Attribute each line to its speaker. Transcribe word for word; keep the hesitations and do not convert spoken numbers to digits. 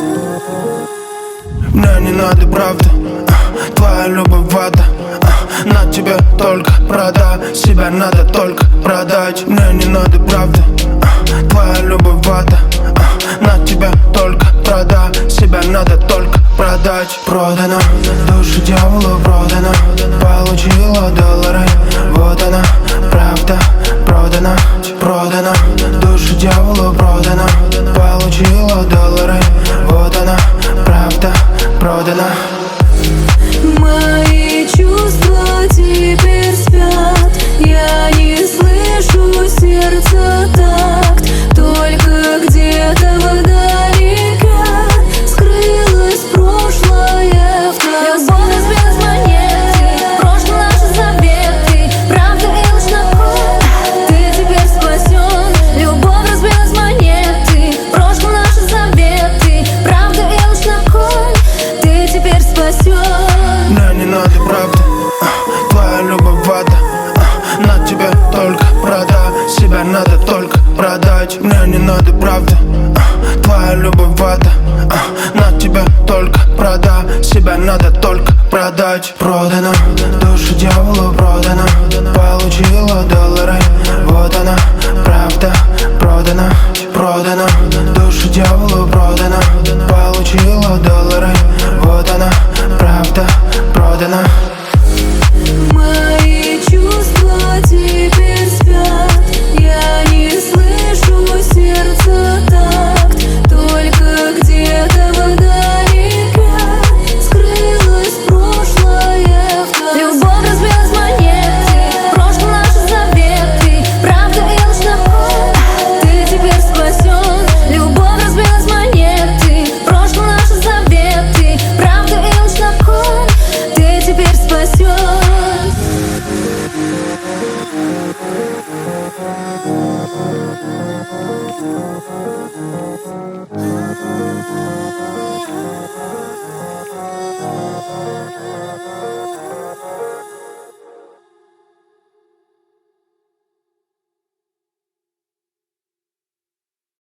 Speaker 1: Мне не надо правды, твоя любовь вода. На тебе только прода, себя надо только продать. Мне не надо правды, твоя любовь вода. На тебя только прода, себя надо только продать. Продана, душу дьяволу продана, получила доллары, вот она, правда. Продана, продана, душу дьяволу продана, получила доллары, вот она, правда. Продана.
Speaker 2: Мои чувства теперь спят, я не слышу сердца такт. Только где-то вдалеке скрылось прошлое в нас. Любовь разбилась монеты, прошлое наши заветы, правда и ложь на кон. Ты теперь спасен. Любовь разбилась монеты, прошлое наши заветы, правда и ложь на кон. Ты теперь спасен.
Speaker 1: Мне не надо правды, твоя любовь вода. На тебе только прода, себя надо только продать. Мне не надо правды, твоя любовь вода. На тебя только прода, себя надо только продать. Продана, душу дьяволу продана, получила доллары, вот она, правда. Продана, продана, душу дьяволу продана, получила доллары,